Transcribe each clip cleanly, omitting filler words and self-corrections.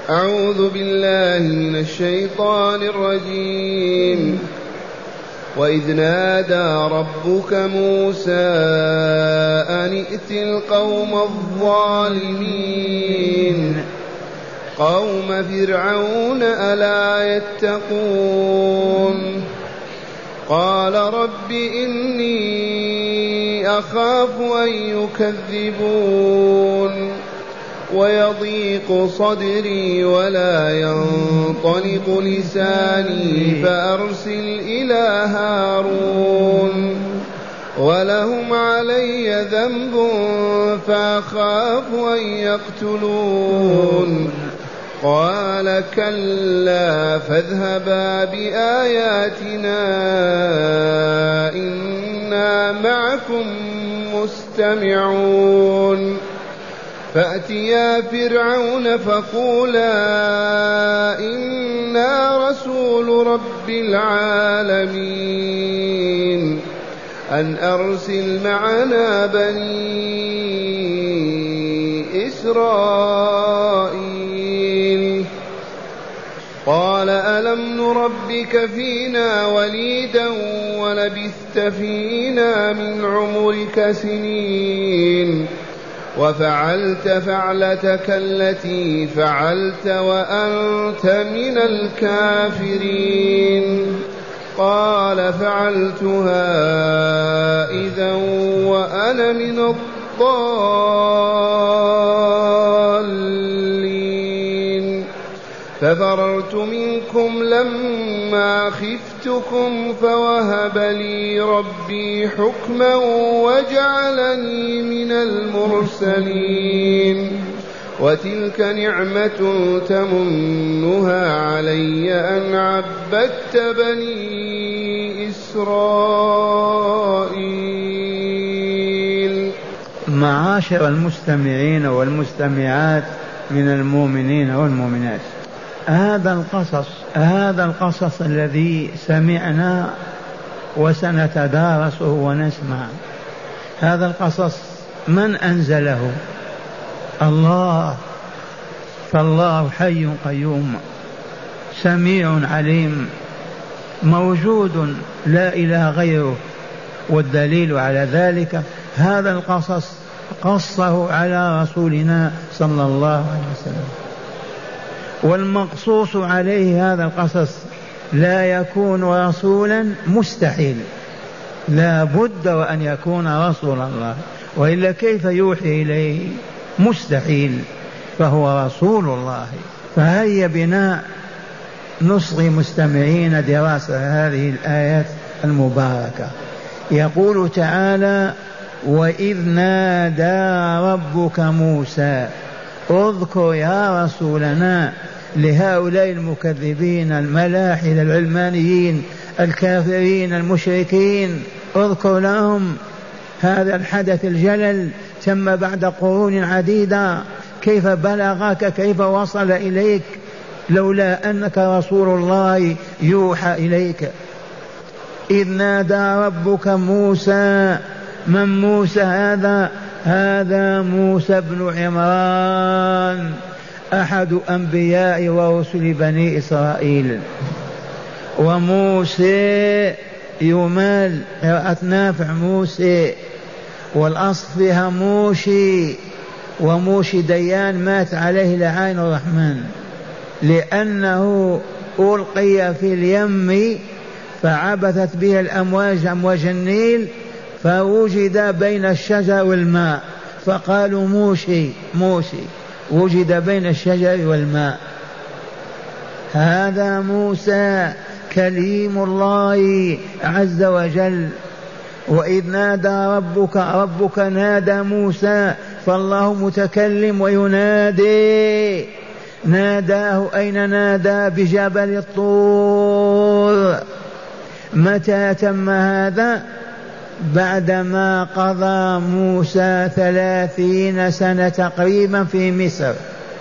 أعوذ بالله من الشيطان الرجيم. وإذ نادى ربك موسى أن ائت القوم الظالمين قوم فرعون ألا يتقون قال رب إني أخاف أن يكذبون ويضيق صدري ولا ينطلق لساني فأرسل إلى هارون ولهم علي ذنب فأخاف أن يقتلون قال كلا فاذهبا بآياتنا إنا معكم مستمعون فأتيا فرعون فقولا إنا رسول رب العالمين أن أرسل معنا بني إسرائيل قال ألم نربك فينا وليدا ولبثت فينا من عمرك سنين وفعلت فعلتك التي فعلت وأنت من الكافرين قال فعلتها إذا وأنا من الضالين ففررت منكم لما خفتكم فوهب لي ربي حكما وجعلني من المرسلين وتلك نعمة تمنها علي أن عبدت بني إسرائيل. معاشر المستمعين والمستمعات من المؤمنين والمؤمنات، هذا القصص الذي سمعنا وسنتدارسه ونسمع، هذا القصص من أنزله؟ الله، فالله حي قيوم سميع عليم موجود لا إله غيره، والدليل على ذلك هذا القصص قصه على رسولنا صلى الله عليه وسلم. والمقصوص عليه هذا القصص لا يكون رسولا، مستحيل، لا بد وأن يكون رسول الله، وإلا كيف يوحي إليه؟ مستحيل، فهو رسول الله. فهيا بنا نصغي مستمعين دراسة هذه الآيات المباركة. يقول تعالى: وإذ نادى ربك موسى. اذكر يا رسولنا لهؤلاء المكذبين الملاحدة العلمانيين الكافرين المشركين، اذكر لهم هذا الحدث الجلل تم بعد قرون عديدة، كيف بلغك، كيف وصل إليك لولا أنك رسول الله يوحى إليك. إذ نادى ربك موسى. من موسى هذا؟ هذا موسى بن عمران أحد أنبياء ورسل بني إسرائيل. وموسى يمال قراءة نافع موسى، والأصل فيها موشي، وموشي ديان مات عليه لعين الرحمن لأنه ألقي في اليم فعبثت به الأمواج أمواج النيل فوجد بين الشجر والماء فقالوا موشي موشي، وجد بين الشجر والماء. هذا موسى كليم الله عز وجل. وإذ نادى ربك نادى موسى، فالله متكلم وينادي. ناداه أين؟ نادى بجبل الطور. متى تم هذا؟ بعدما قضى موسى 30 سنة تقريبا في مصر،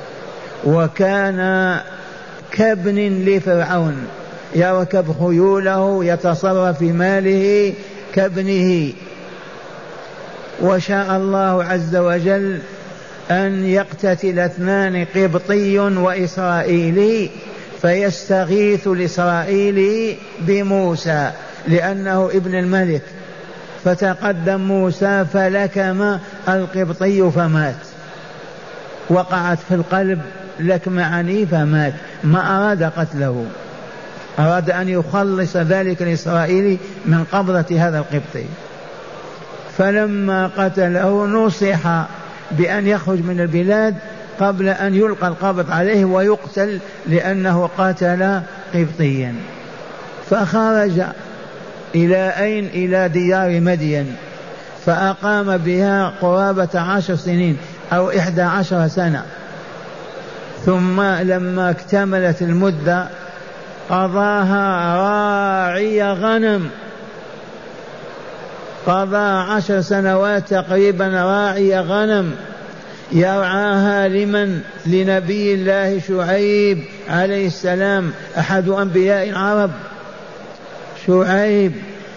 وكان كابن لفرعون، يركب خيوله يتصرف في ماله كابنه. وشاء الله عز وجل أن يقتتل اثنان قبطي وإسرائيلي فيستغيث الإسرائيلي بموسى لأنه ابن الملك، فتقدم موسى فلكم القبطي فمات، وقعت في القلب لكمة عنيفة مات، ما أراد قتله، أراد أن يخلص ذلك الإسرائيلي من قبضة هذا القبطي. فلما قتله نصح بأن يخرج من البلاد قبل أن يلقى القبض عليه ويقتل لأنه قتل قبطيا. فخرج إلى أين؟ إلى ديار مدين، فأقام بها قرابة 10 سنين أو 11 سنة. ثم لما اكتملت المدة قضاها راعي غنم، قضى 10 سنوات تقريبا راعي غنم يرعاها لمن؟ لنبي الله شعيب عليه السلام أحد أنبياء العرب، شعيب.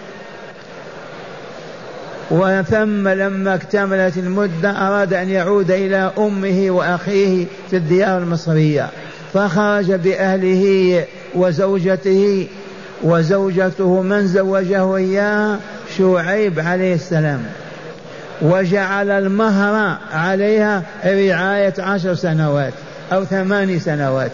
وثم لما اكتملت المدة أراد أن يعود إلى أمه وأخيه في الديار المصرية، فخرج بأهله وزوجته، وزوجته من زوجه إياها؟ شعيب عليه السلام، وجعل المهر عليها رعاية 10 سنوات أو 8 سنوات.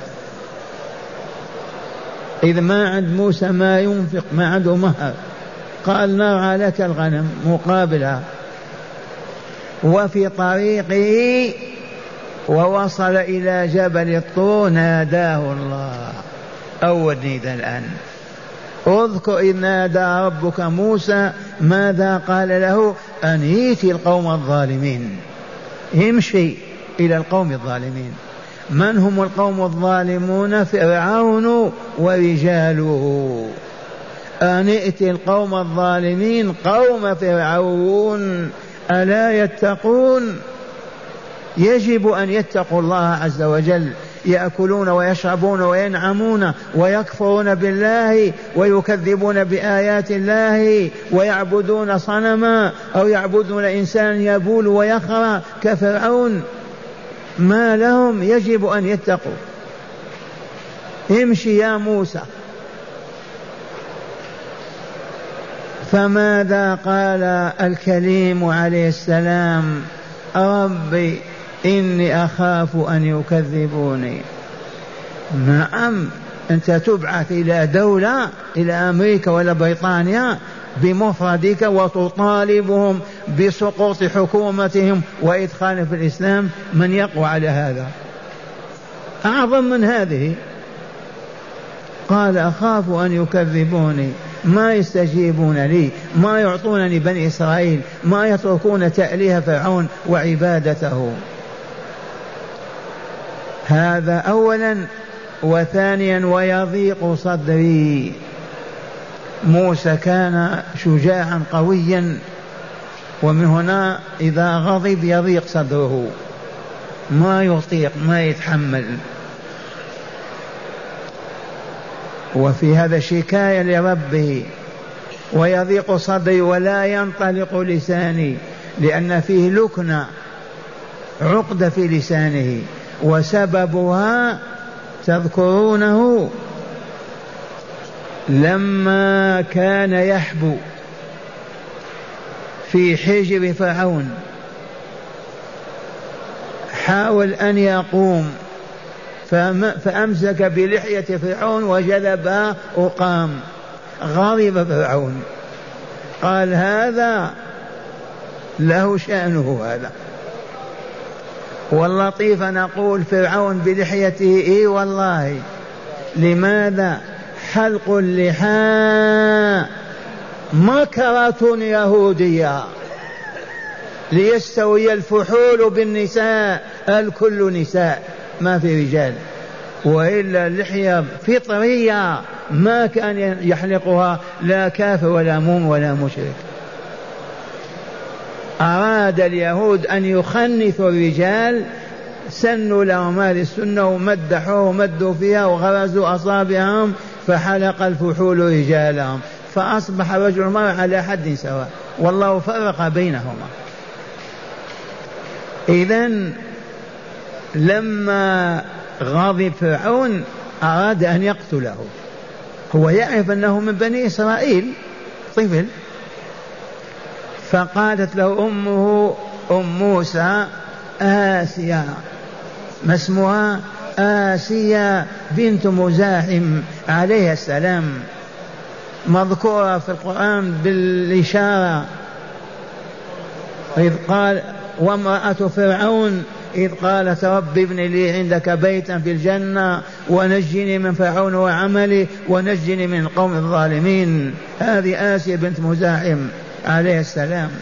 إذ ما عند موسى ما ينفق، ما عنده مهر، قال نرعى لك الغنم مقابلها. وفي طريقه ووصل إلى جبل الطور ناداه الله. أول نداء الآن، اذكر إذ نادى ربك موسى، ماذا قال له؟ أن يأتي القوم الظالمين، يمشي إلى القوم الظالمين. من هم القوم الظالمون؟ فرعون ورجاله. أن يأتي القوم الظالمين قوم فرعون، ألا يتقون؟ يجب أن يتقوا الله عز وجل، يأكلون ويشربون وينعمون ويكفرون بالله ويكذبون بآيات الله ويعبدون صنما أو يعبدون إنسان يبول ويخرى كفرعون. ما لهم؟ يجب أن يتقوا. امشي يا موسى. فماذا قال الكليم عليه السلام؟ ربي إني أخاف أن يكذبوني. نعم، أنت تبعث إلى دولة، إلى أمريكا ولا بريطانيا بمفردك وتطالبهم بسقوط حكومتهم وإدخال في الإسلام، من يقوى على هذا؟ أعظم من هذه. قال أخاف أن يكذبوني، ما يستجيبون لي، ما يعطونني بني إسرائيل، ما يتركون تأليه فرعون وعبادته. هذا أولا. وثانيا ويضيق صدري. موسى كان شجاعا قويا، ومن هنا إذا غضب يضيق صدره، ما يطيق، ما يتحمل. وفي هذا شكاية لربه، ويضيق صدري ولا ينطلق لساني، لأن فيه لكنة، عقدة في لسانه، وسببها تذكرونه لما كان يحبو في حجر فرعون، حاول أن يقوم فأمسك بلحية فرعون وجذبها وقام. غضب فرعون، قال هذا له شأنه هذا. واللطيف نقول فرعون بلحيته إيه والله. لماذا؟ حلق اللحى مكرة يهودية ليستوي الفحول بالنساء، الكل نساء ما في رجال، وإلا اللحية فطرية ما كان يحلقها لا كافر ولا موم ولا مشرك. أراد اليهود أن يخنثوا الرجال، سنوا لهم هذه السنة ومدحوه ومدوا فيها وغرزوا أصابعهم فحلق الفحول رجالهم، فأصبح رجل المرء على حد سواء، والله فرق بينهما. إذن لما غضب فرعون أراد أن يقتله، هو يعرف أنه من بني إسرائيل طفل، فقالت له أمه أم موسى آسيا، ما اسمها؟ آسيا بنت مزاحم عليه السلام، مذكورة في القرآن بالإشارة، إذ قال وامرأة فرعون إذ قالت رب ابن لي عندك بيتا في الجنة ونجني من فرعون وعمله ونجني من القوم الظالمين. هذه آسيا بنت مزاحم عليه السلام.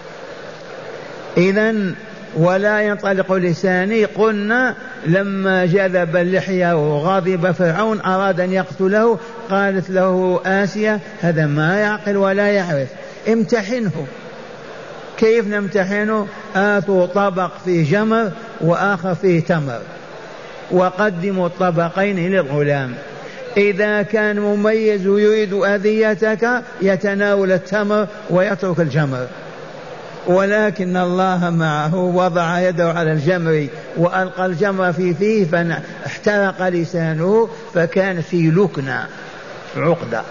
إذن ولا ينطلق لساني، قلنا لما جذب اللحية وغضب فرعون أراد أن يقتله، قالت له آسيا هذا ما يعقل ولا يعرف، امتحنه. كيف نمتحنه؟ آتوا طبق فيه جمر وآخر فيه تمر وقدموا الطبقين للغلام، إذا كان مميز ويريد أذيتك يتناول التمر ويترك الجمر، ولكن الله معه وضع يده على الجمر وألقى الجمر في فيه فاحترق لسانه فكان في لكنة عقدة،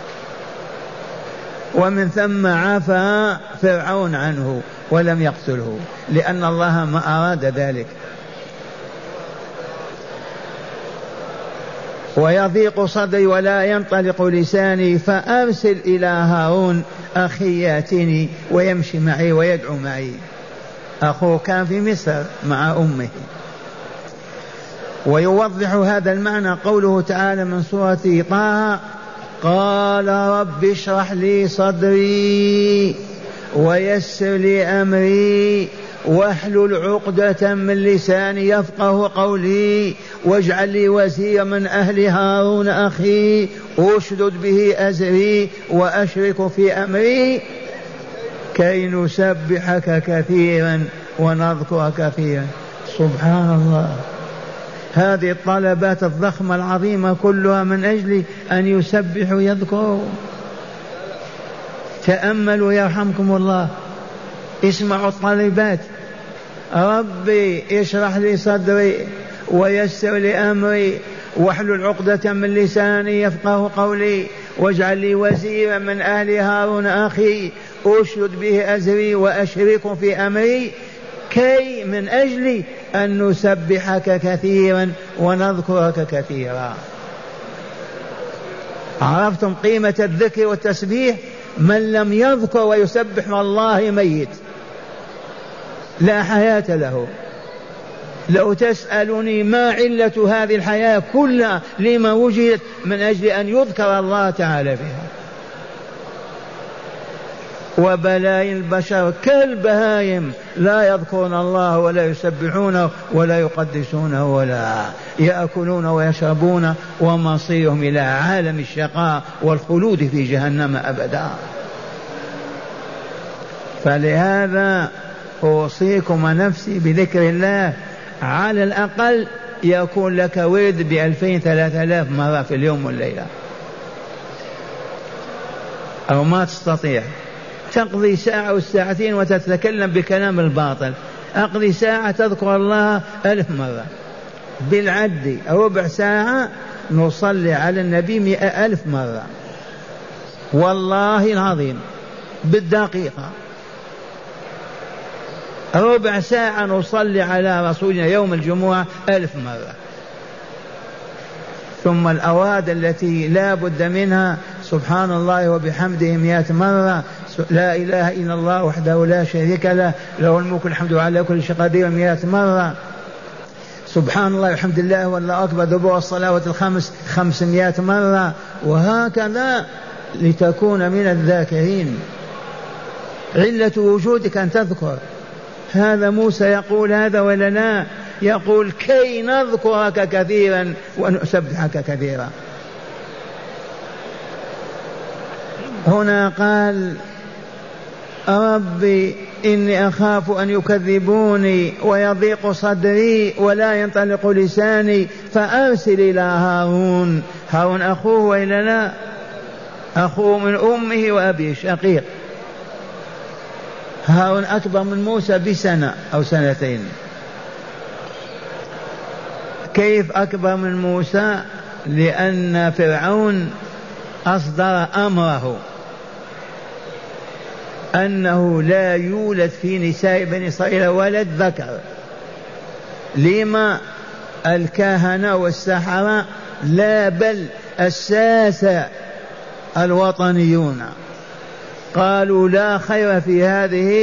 ومن ثم عفى فرعون عنه ولم يقتله لأن الله ما أراد ذلك. ويضيق صدري ولا ينطلق لساني فأرسل إلى هارون أخي ياتيني ويمشي معي ويدعو معي. أخوه كان في مصر مع أمه. ويوضح هذا المعنى قوله تعالى من سورة طه قال رب اشرح لي صدري ويسر لي أمري واحلل عقدة من لساني يفقه قولي واجعل لي وزيرا من أهل هارون أخي أشدد به أزري وأشرك في أمري كي نسبحك كثيرا ونذكرك كثيرا. سبحان الله، هذه الطلبات الضخمة العظيمة كلها من أجل أن يسبحوا يذكروا. تأملوا يرحمكم الله، اسمعوا الطلبات. ربي اشرح لي صدري ويسر لي أمري واحلل عقدة من لساني يفقه قولي واجعل لي وزيرا من أهل هارون أخي أشدد به أزري وأشرك في أمري كي من أجل أن نسبحك كثيرا ونذكرك كثيرا. عرفتم قيمة الذكر والتسبيح؟ من لم يذكر ويسبح والله ميت لا حياة له. لو تسألني ما علة هذه الحياة كلها لما وجدت؟ من أجل أن يذكر الله تعالى فيها. وبلايين البشر كالبهايم لا يذكرون الله ولا يسبحونه ولا يقدسونه ولا يأكلون ويشربون ومصيرهم إلى عالم الشقاء والخلود في جهنم أبدا. فلهذا أوصيكم نفسي بذكر الله، على الأقل يكون لك ورد 2000-3000 مرة في اليوم والليلة، أو ما تستطيع تقضي ساعة أو ساعتين وتتكلم بكلام الباطل، أقضي ساعة تذكر الله 1000 مرة بالعد، ربع ساعة نصلي على النبي 100,000 مرة والله العظيم بالدقيقة. ربع ساعة نصلي على رسولنا يوم الجمعة 1000 مرة. ثم الأواد التي لا بد منها سبحان الله وبحمده 100 مرة، لا إله إلا الله وحده لا شريك له له الملك الحمد على كل شيء قدير 100 مرة، سبحان الله والحمد لله والله أكبر دبر الصلوات الخمس 500 مرة، وهكذا لتكون من الذاكرين. علة وجودك أن تذكر. هذا موسى يقول هذا ولا لا؟ يقول كي نذكرك كثيرا ونسبحك كثيرا. هنا قال ربي إني أخاف أن يكذبوني ويضيق صدري ولا ينطلق لساني فأرسل إلى هارون. هارون أخوه وإلا لا؟ أخوه من أمه وأبيه شقيق. هارون أكبر من موسى بسنة أو سنتين. كيف أكبر من موسى؟ لأن فرعون أصدر أمره أنه لا يولد في نساء بني إسرائيل ولد ذكر. لما؟ الكهنة والسحرة لا، بل الساسة الوطنيون قالوا لا خير في هذه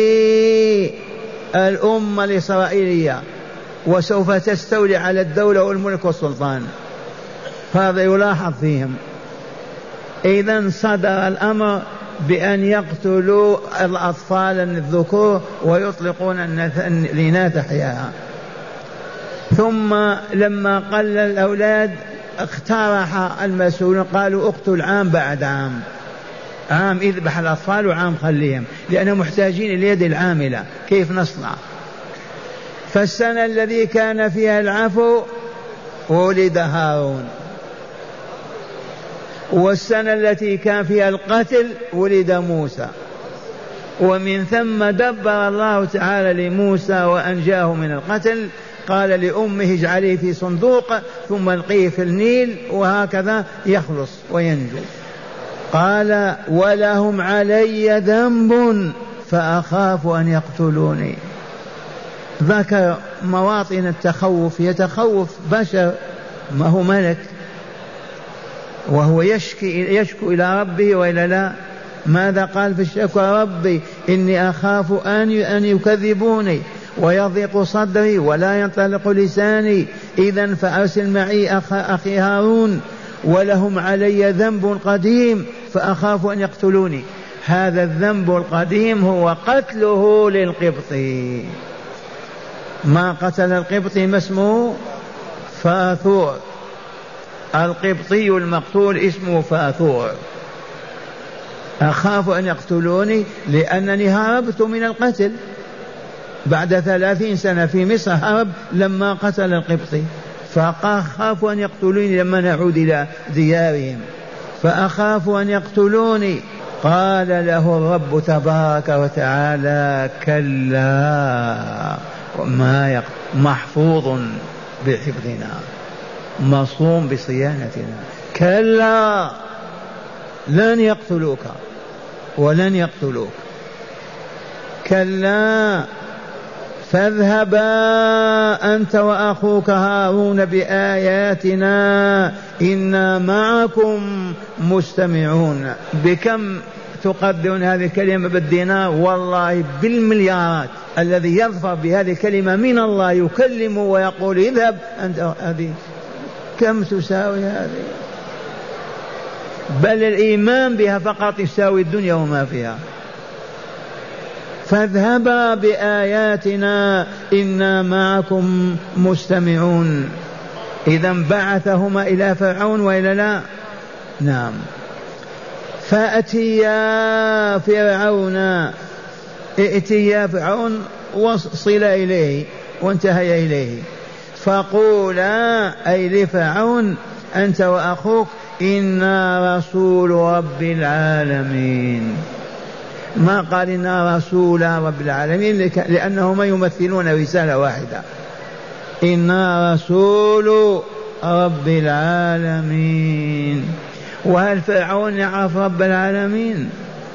الأمة الإسرائيلية، وسوف تستولي على الدولة والملك والسلطان. هذا يلاحظ فيهم. إذن صدر الأمر بأن يقتلوا الأطفال الذكور ويطلقون الإناث أحياء. ثم لما قل الأولاد اقترح المسؤولون قالوا اقتل عام بعد عام، عام اذبح الأطفال وعام خليهم، لأنهم محتاجين اليد العاملة. كيف نصنع؟ فالسنة الذي كان فيها العفو ولد هارون، والسنة التي كان فيها القتل ولد موسى. ومن ثم دبر الله تعالى لموسى وأنجاه من القتل، قال لأمه اجعليه في صندوق ثم القيه في النيل، وهكذا يخلص وينجو. قال ولهم علي ذنب فأخاف أن يقتلوني. ذكر مواطن التخوف، يتخوف بشر، ما هو ملك، وهو يشكو إلى ربه وإلا لا؟ ماذا قال في الشكوى؟ ربي إني أخاف أن يكذبوني ويضيق صدري ولا ينطلق لساني، إذن فأرسل معي أخي هارون. ولهم علي ذنب قديم فأخاف أن يقتلوني. هذا الذنب القديم هو قتله للقبطي. ما قتل القبطي ما اسمه؟ فاثور. القبطي المقتول اسمه فاثور. أخاف أن يقتلوني لأنني هربت من القتل بعد 30 سنة في مصر، هرب لما قتل القبطي، فأخاف أن يقتلوني لما نعود إلى ديارهم، فأخاف أن يقتلوني. قال له الرب تبارك وتعالى كلا، ما محفوظ بحفظنا، مصوم بصيانتنا. كلا لن يقتلوك ولن يقتلوك. كلا فاذهبا أنت وأخوك هارون بآياتنا إنا معكم مستمعون. بكم تقدرون هذه الكلمة بالدينار؟ والله بالمليارات. الذي يظفر بهذه الكلمة من الله يكلمه ويقول اذهب أنت، هذه كم تساوي هذه؟ بل الإيمان بها فقط يساوي الدنيا وما فيها. فاذهبا بآياتنا إنا معكم مستمعون. إذن بعثهما إلى فرعون وإلى لا؟ نعم. فأتيا فرعون، ائتيا فرعون وصل إليه وانتهي إليه، فقولا أي لفرعون أنت وأخوك إنا رسول رب العالمين. ما قال إنا رسول رب العالمين لأنهما يمثلون رسالة واحدة. إنا رسول رب العالمين. وهل فرعون يعرف رب العالمين؟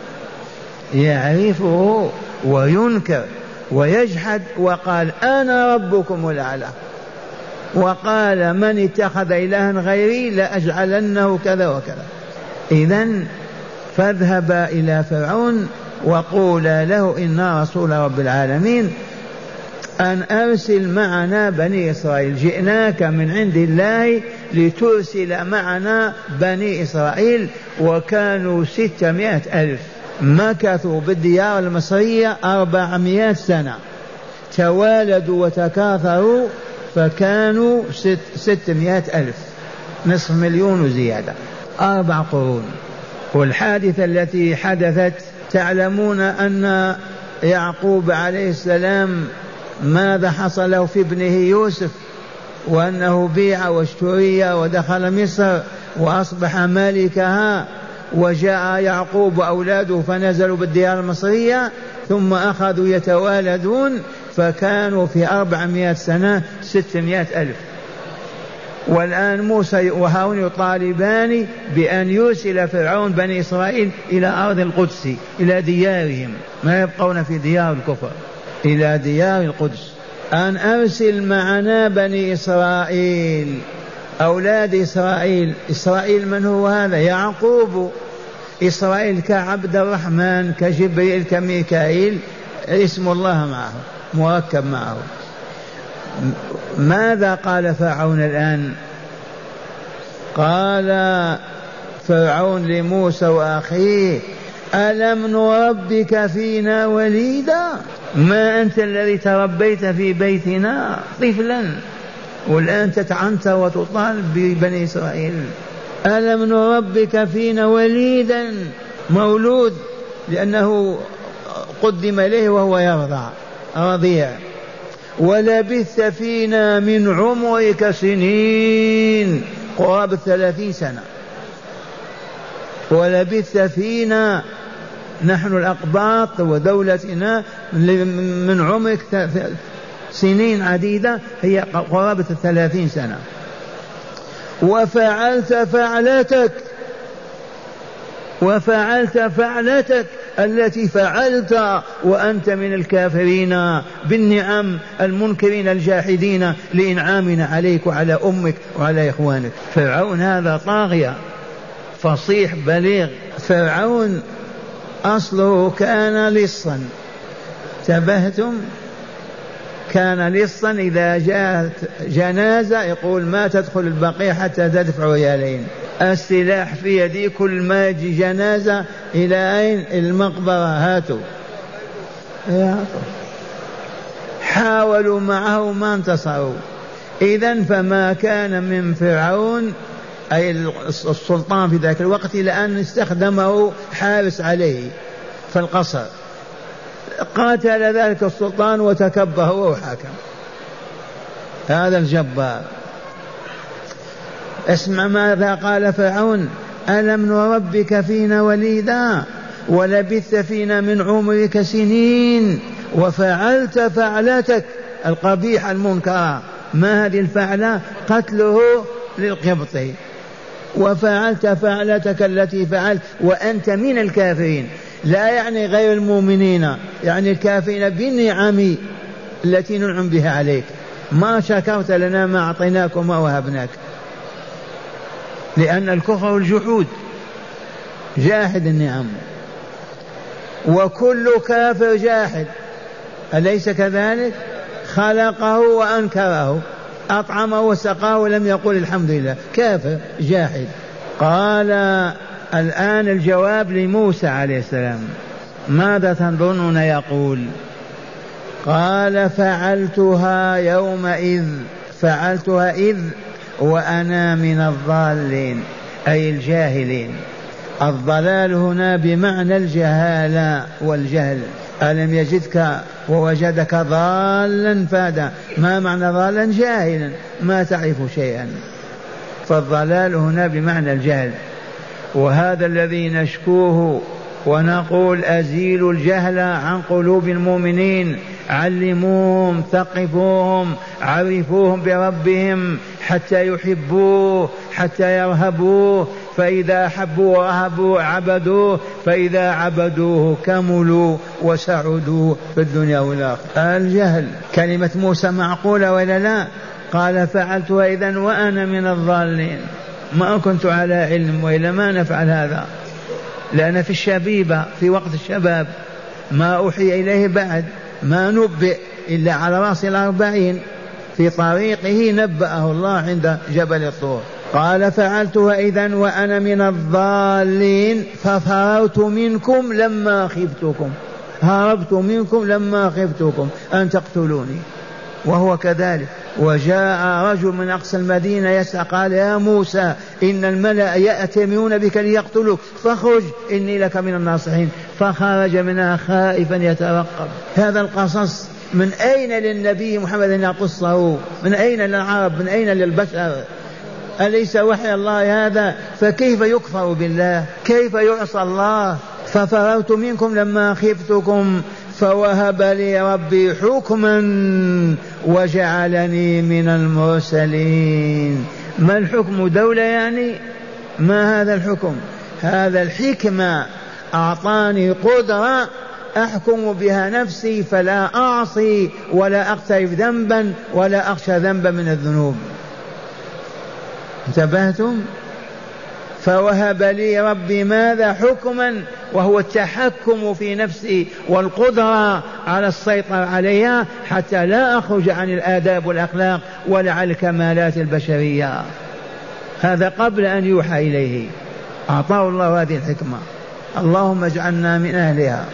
يعرفه وينكر ويجحد، وقال أنا ربكم الأعلى، وقال من اتخذ إلها غيري لأجعلنه كذا وكذا. إذن فاذهبا إلى فرعون وقولا له إنا رسول رب العالمين أن أرسل معنا بني إسرائيل، جئناك من عند الله لترسل معنا بني إسرائيل. وكانوا 600,000 مكثوا بالديار المصرية 400 سنة، توالدوا وتكاثروا فكانوا 600,000، نصف مليون وزيادة، 4 قرون. والحادثة التي حدثت تعلمون أن يعقوب عليه السلام ماذا حصل له في ابنه يوسف، وأنه بيع واشتري ودخل مصر وأصبح مالكها، وجاء يعقوب وأولاده فنزلوا بالديار المصرية ثم أخذوا يتوالدون فكانوا في 400 سنة 600,000. والآن موسى وهارون يطالبان بأن يرسل فرعون بني إسرائيل إلى أرض القدس، إلى ديارهم، ما يبقون في ديار الكفر، إلى ديار القدس. أن أرسل معنا بني إسرائيل، أولاد إسرائيل. إسرائيل من هو هذا؟ يعقوب. إسرائيل كعبد الرحمن، كجبريل، كميكائيل، اسم الله معه مركب معه. ماذا قال فرعون الآن؟ قال فرعون لموسى وأخيه: ألم نربك فينا وليدا؟ ما أنت الذي تربيت في بيتنا طفلا والآن تتعنت وتطالب ببني إسرائيل؟ ألم نربك فينا وليدا، مولود، لأنه قدم إليه وهو يرضع رضيع. ولبثت فينا من عمرك سنين، قرابة 30 سنة. ولبثت فينا نحن الأقباط ودولتنا من عمرك سنين عديدة، هي قرابة 30 سنة. وفعلت فعلتك التي فعلت وأنت من الكافرين بالنعم، المنكرين الجاحدين لإنعامنا عليك وعلى أمك وعلى إخوانك. فرعون هذا طاغية فصيح بليغ. فرعون أصله كان لصا، تبهتم؟ كان لصا، إذا جاءت جنازة يقول ما تدخل البقيع حتى تدفع ريالين. السلاح في يدي، كل ما يجي جنازة إلى أين؟ المقبرة، هاتوا. حاولوا معه ما انتصروا. إذن فما كان من فرعون أي السلطان في ذاك الوقت إلى أن استخدمه حارس عليه في القصر، قاتل ذلك السلطان وتكبه وحكم. هذا الجبار. اسمع ماذا قال فرعون: ألم نربك فينا وليدا ولبثت فينا من عمرك سنين وفعلت فعلتك القبيحة المنكرة. ما هذه الفعلة؟ قتله للقبطي. وفعلت فعلتك التي فعلت وأنت من الكافرين، لا يعني غير المؤمنين، يعني الكافرين بالنعم التي ننعم بها عليك. ما شكرت لنا ما أعطيناك وما وهبناك، لأن الكفر والجحود جاحد النعم، وكل كافر جاحد، أليس كذلك؟ خلقه وأنكره، أطعمه وسقاه ولم يقل الحمد لله، كافر جاحد. قال الآن الجواب لموسى عليه السلام، ماذا تظنون يقول؟ قال فعلتها يومئذ، فعلتها إذ وأنا من الضالين، أي الجاهلين. الضلال هنا بمعنى الجهالة والجهل. ألم يجدك ووجدك ضالا فهدى. ما معنى ضالا؟ جاهلا ما تعرف شيئا. فالضلال هنا بمعنى الجهل، وهذا الذي نشكوه ونقول أزيلوا الجهل عن قلوب المؤمنين، علموهم، ثقفوهم، عرفوهم بربهم حتى يحبوه، حتى يرهبوه، فإذا حبوا ورهبوا عبدوه، فإذا عبدوه كملوا وسعدوا في الدنيا والآخرة. الجهل. كلمة موسى معقولة ولا لا؟ قال فعلتها إذن وأنا من الضالين، ما كنت على علم، وإلا ما نفعل هذا، لأن في الشبيبة في وقت الشباب ما أوحي إليه بعد، ما نبئ إلا على رأس 40 في طريقه نبأه الله عند جبل الطور. قال فعلتها إذن وأنا من الضالين ففررت منكم لما خفتكم، هربت منكم لما خفتكم أن تقتلوني. وهو كذلك. وجاء رجل من أقصى المدينة يسعى قال يا موسى إن الملأ يأتمرون بك ليقتلوك فاخرج إني لك من الناصحين. فخرج منها خائفا يترقب. هذا القصص من أين للنبي محمد أن يقصه؟ من أين للعرب؟ من أين للبشر؟ أليس وحي الله هذا؟ فكيف يكفر بالله؟ كيف يعصى الله؟ ففررت منكم لما خفتكم فوهب لي ربي حكما وجعلني من المرسلين. ما الحكم دولة يعني؟ ما هذا الحكم؟ هذا الحكمة أعطاني قدرة أحكم بها نفسي فلا أعصي ولا أقترف ذنبا ولا أخشى ذنبا من الذنوب. انتبهتم؟ فوهب لي ربي ماذا؟ حكما، وهو التحكم في نفسي والقدرة على السيطرة عليها حتى لا أخرج عن الآداب والأخلاق ولا عن الكمالات البشرية. هذا قبل أن يوحى إليه، أعطاه الله هذه الحكمة. اللهم اجعلنا من أهلها.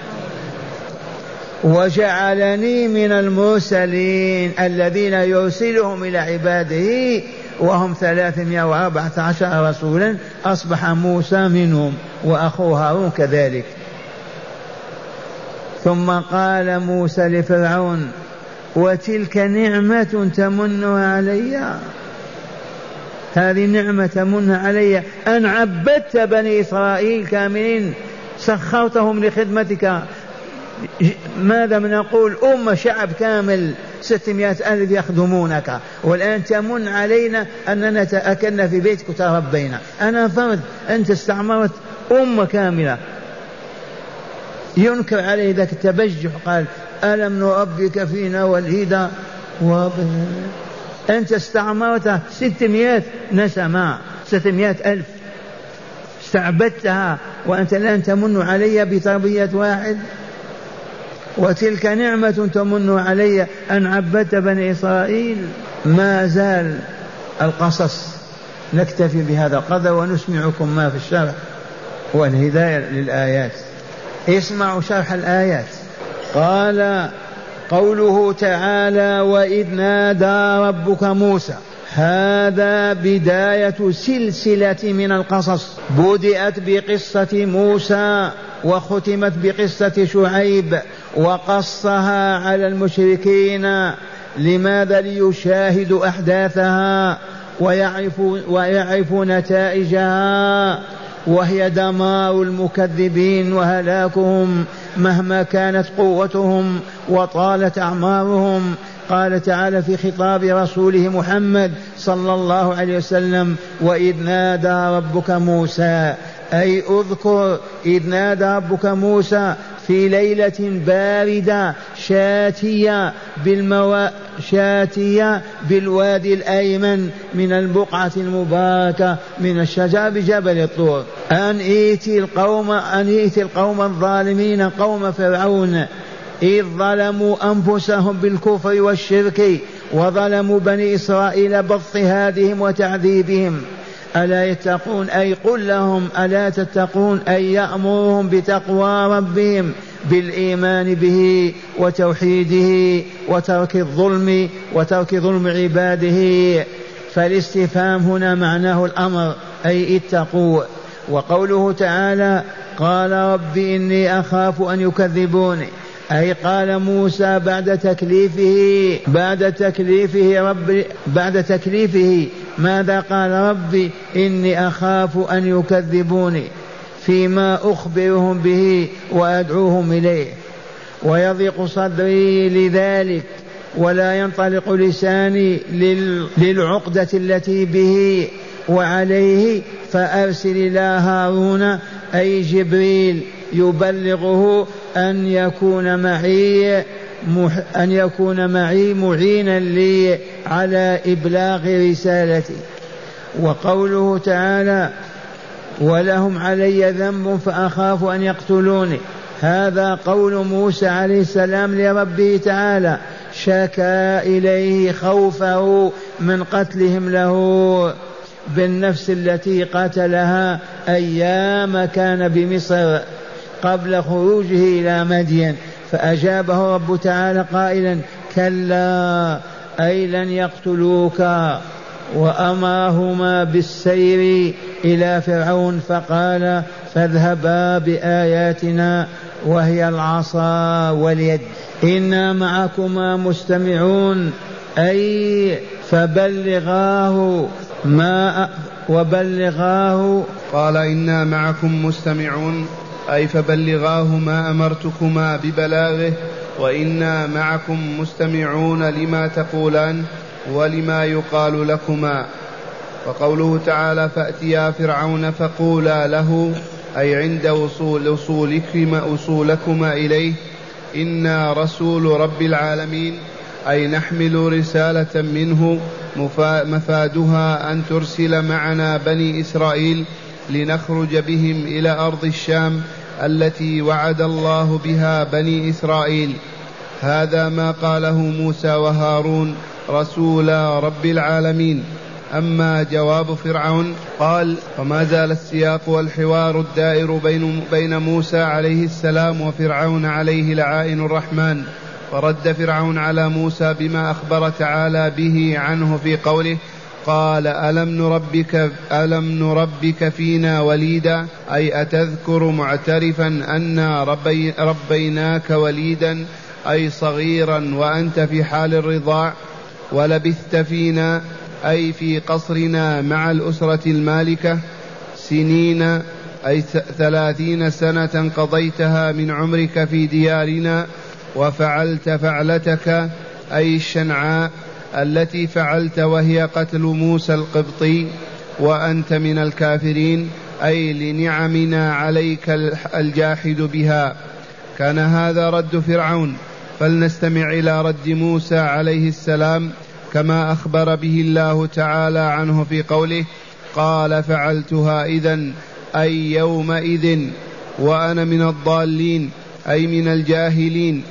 وجعلني من المرسلين الذين يرسلهم إلى عباده، وهم 314 رسولا، أصبح موسى منهم وأخوه هارون كذلك. ثم قال موسى لفرعون: وتلك نعمة تمنها علي، هذه نعمة تمنها علي أن عبدت بني إسرائيل كاملين، سخرتهم لخدمتك. ماذا من نقول؟ شعب كامل 600,000 يخدمونك، والآن تمن علينا أننا تأكلنا في بيتك وتربينا. أنا فرد، أنت استعمرت كاملة. ينكر عليه ذاك التبجح، قال: ألم نربك فينا وليدا أنت استعمرت 600 نسمة، 600,000 استعبدتها، وأنت الآن تمن علي بتربية واحد. وتلك نعمة تمن علي أن عبدت بني إسرائيل. ما زال القصص، نكتفي بهذا القدر ونسمعكم ما في الشرح والهداية للآيات. اسمعوا شرح الآيات. قال: قوله تعالى: وإذ نادى ربك موسى، هذا بداية سلسلة من القصص، بدأت بقصة موسى وختمت بقصة شعيب، وقصها على المشركين. لماذا؟ ليشاهدوا أحداثها ويعرفوا نتائجها، وهي دمار المكذبين وهلاكهم مهما كانت قوتهم وطالت أعمارهم. قال تعالى في خطاب رسوله محمد صلى الله عليه وسلم: وإذ نادى ربك موسى، أي اذكر إذ نادى ربك موسى في ليلة باردة شاتية بالوادي الأيمن من البقعة المباركة من الشجر بجبل الطور، أن ائتي القوم الظالمين قوم فرعون إذ ظلموا أنفسهم بالكفر والشرك، وظلموا بني إسرائيل باضطهادهم وتعذيبهم. ألا يتقون؟ أي قل لهم ألا تتقون؟ أي يأمرهم بتقوى ربهم، بالإيمان به وتوحيده وترك ظلم عباده. فالاستفهام هنا معناه الأمر، أي اتقوا. وقوله تعالى: قال رب إني أخاف أن يكذبوني، أي قال موسى بعد تكليفه ماذا قال؟ ربي إني أخاف أن يكذبوني فيما أخبرهم به وأدعوهم إليه، ويضيق صدري لذلك ولا ينطلق لساني للعقدة التي به وعليه، فأرسل إلى هارون أي جبريل يبلغه أن يكون معي معينا لي على إبلاغ رسالتي. وقوله تعالى: ولهم علي ذنب فأخاف أن يقتلوني، هذا قول موسى عليه السلام لربه تعالى، شكا إليه خوفه من قتلهم له بالنفس التي قتلها أيام كان بمصر قبل خروجه إلى مدين، فأجابه رب تعالى قائلا: كلا، أي لن يقتلوك. وأمرهما بالسير إلى فرعون فقال: فاذهبا بآياتنا وهي العصا واليد إنا معكما مستمعون، أي فبلغاه وبلغاه. قال: إنا معكم مستمعون، أي فبلغاه ما أمرتكما ببلاغه، وإنا معكم مستمعون لما تقولان ولما يقال لكما. وقوله تعالى فأتيا فرعون فقولا له أي عند وصولكما إليه إنا رسول رب العالمين أي نحمل رسالة منه مفادها أن ترسل معنا بني إسرائيل لنخرج بهم إلى أرض الشام التي وعد الله بها بني إسرائيل. هذا ما قاله موسى وهارون رسول رب العالمين. أما جواب فرعون قال وما زال السياق والحوار الدائر بين موسى عليه السلام وفرعون عليه لعائن الرحمن. فرد فرعون على موسى بما أخبر تعالى به عنه في قوله قال ألم نربك فينا وليدا أي أتذكر معترفا أنا ربيناك وليدا أي صغيرا وأنت في حال الرضاع. ولبثت فينا أي في قصرنا مع الأسرة المالكة سنين أي 30 سنة قضيتها من عمرك في ديارنا. وفعلت فعلتك أي الشنعاء التي فعلت وهي قتل موسى القبطي وأنت من الكافرين أي لنعمنا عليك الجاحد بها. كان هذا رد فرعون. فلنستمع إلى رد موسى عليه السلام كما أخبر به الله تعالى عنه في قوله قال فعلتها إذن أي يومئذ وأنا من الضالين أي من الجاهلين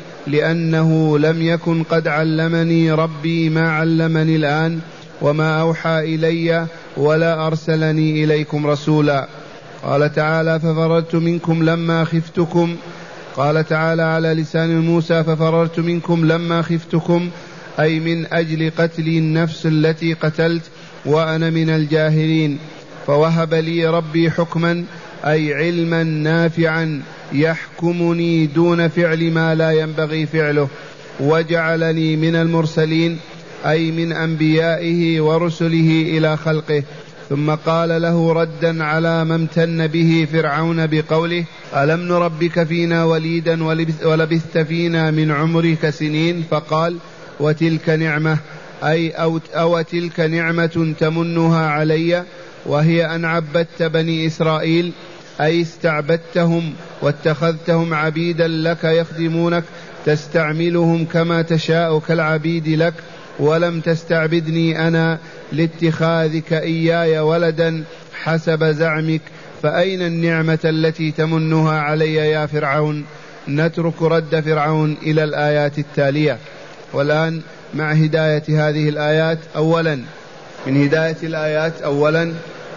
لأنه لم يكن قد علمني ربي ما علمني الآن وما أوحى إلي ولا أرسلني إليكم رسولا. قال تعالى ففررت منكم لما خفتكم. قال تعالى على لسان موسى ففررت منكم لما خفتكم أي من أجل قتل النفس التي قتلت وأنا من الجاهلين. فوهب لي ربي حكما أي علما نافعا يحكمني دون فعل ما لا ينبغي فعله وجعلني من المرسلين أي من أنبيائه ورسله إلى خلقه. ثم قال له ردا على ما امتن به فرعون بقوله ألم نربك فينا وليدا ولبثت فينا من عمرك سنين. فقال وتلك نعمة أي أو تلك نعمة تمنها علي وهي أن عبدت بني إسرائيل أي استعبدتهم واتخذتهم عبيدا لك يخدمونك تستعملهم كما تشاء كالعبيد لك ولم تستعبدني أنا لاتخاذك إياي ولدا حسب زعمك. فأين النعمة التي تمنها علي يا فرعون؟ نترك رد فرعون إلى الآيات التالية. والآن مع هداية هذه الآيات أولا من هداية الآيات أولا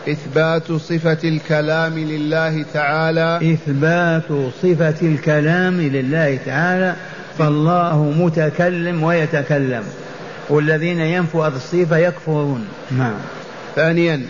إثبات صفة الكلام لله تعالى. إثبات صفة الكلام لله تعالى فالله متكلم ويتكلم والذين ينفوا هذه الصفة يكفرون. نعم. ثانيا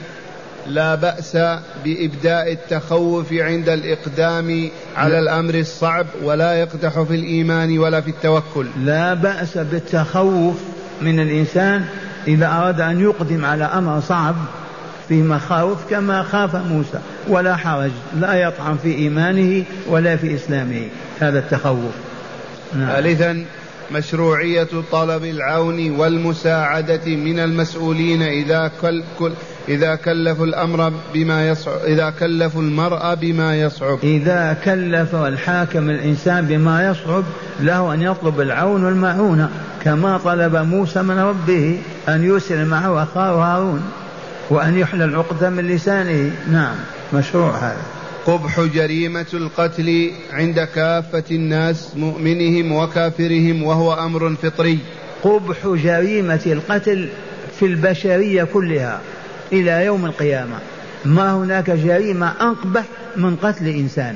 لا بأس بإبداء التخوف عند الإقدام على الأمر الصعب ولا يقدح في الإيمان ولا في التوكل. لا بأس بالتخوف من الإنسان إذا أراد أن يقدم على أمر صعب في مخاوف كما خاف موسى ولا حرج لا يطعن في إيمانه ولا في إسلامه. هذا التخوف. ثالثا مشروعية طلب العون والمساعدة من المسؤولين إذا كلفوا الأمر بما يصعب إذا كلفوا المرء بما يصعب. إذا كلف الحاكم الإنسان بما يصعب له أن يطلب العون والمعونة كما طلب موسى من ربه أن يرسل معه أخاه هارون وأن يحل العقدة من لسانه. نعم مشروع هذا. قبح جريمة القتل عند كافة الناس مؤمنهم وكافرهم وهو أمر فطري. قبح جريمة القتل في البشرية كلها إلى يوم القيامة ما هناك جريمة أقبح من قتل إنسان.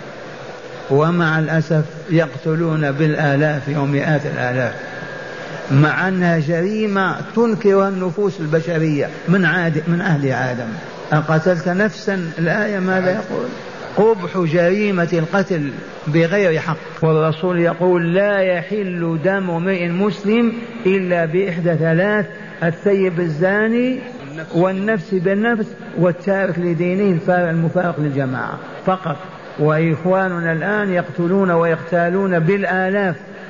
ومع الأسف يقتلون بالآلاف ومئات الآلاف مع أنها جريمة تنكرها النفوس البشرية من أهل آدم. أقتلت نفسا الآية ماذا يقول؟ قبح جريمة القتل بغير حق. والرسول يقول لا يحل دم امرئ مسلم إلا بإحدى ثلاث الثيب الزاني والنفس بالنفس والتارك لدينه المفارق للجماعة فقط. وإخواننا الآن يقتلون ويقتالون بالآلاف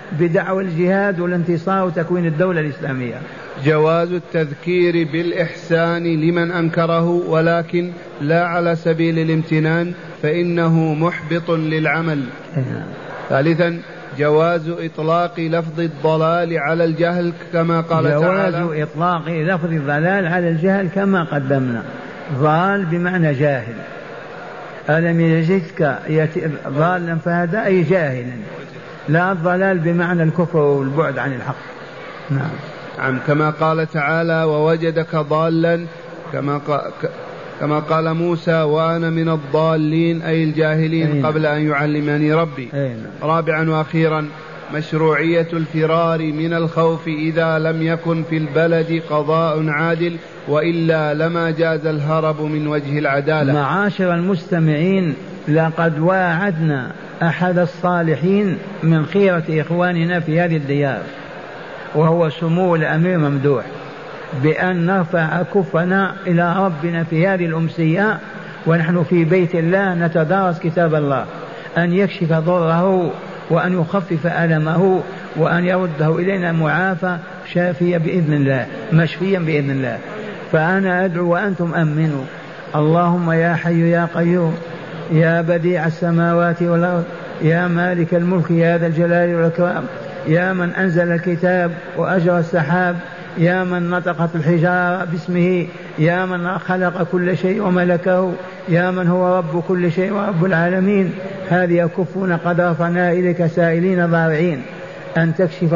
بدعوى الجهاد والانتصار وتكوين الدولة الإسلامية. جواز التذكير بالإحسان لمن أنكره ولكن لا على سبيل الامتنان فإنه محبط للعمل. ثالثا جواز إطلاق لفظ الضلال على الجهل كما قال تعالى. جواز إطلاق لفظ الضلال على الجهل كما قدمنا. ضال بمعنى جاهل. ألم يجدك ضالا فهدى أي جاهلا، لا الضلال بمعنى الكفر والبعد عن الحق. نعم. كما قال تعالى ووجدك ضالا كما قال موسى وأنا من الضالين أي الجاهلين قبل أن يعلمني ربي. رابعا وأخيرا مشروعية الفرار من الخوف إذا لم يكن في البلد قضاء عادل وإلا لما جاز الهرب من وجه العدالة. معاشر المستمعين، لقد واعدنا أحد الصالحين من خيرة إخواننا في هذه الديار وهو سمو الأمير ممدوح بأن نرفع كفنا إلى ربنا في هذه الأمسية ونحن في بيت الله نتدارس كتاب الله، أن يكشف ضره وأن يخفف ألمه وأن يرده إلينا معافى شافيا بإذن الله مشفيا بإذن الله. فأنا أدعو وأنتم أمنوا. اللهم يا حي يا قيوم يا بديع السماوات والأرض يا مالك الملك يا ذا الجلال والإكرام يا من أنزل الكتاب وأجرى السحاب يا من نطقت الحجارة باسمه يا من خلق كل شيء وملكه يا من هو رب كل شيء ورب العالمين، هذه كفنا قد رفعنا إليك سائلين ضارعين أن تكشف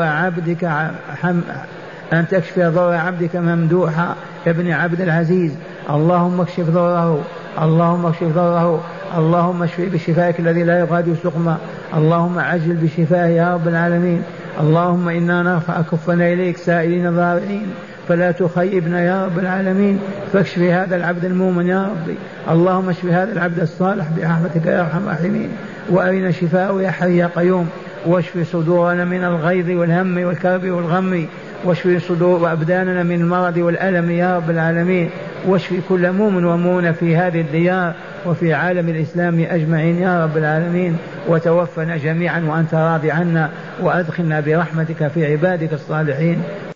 ضر عبدك ممدوح ابن عبد العزيز. اللهم اكشف ضره اللهم اكشف ضره اللهم اشفه بشفائك الذي لا يغادر سقما. اللهم عجل بشفائه يا رب العالمين. اللهم إنا نرفع كفنا إليك سائلين ضارعين فلا تخيبنا يا رب العالمين، فاكشف هذا العبد المؤمن يا ربي. اللهم اشف هذا العبد الصالح برحمتك يا أرحم الراحمين وأرنا شفاءه يا حي يا قيوم، واشف صدورنا من الغيظ والهم والكرب والغم، واشف صدور وأبداننا من المرض والألم يا رب العالمين، واشف كل مؤمن ومؤمنة في هذه الديار وفي عالم الإسلام أجمعين يا رب العالمين، وتوفنا جميعا وأنت راضي عنا وأدخلنا برحمتك في عبادك الصالحين.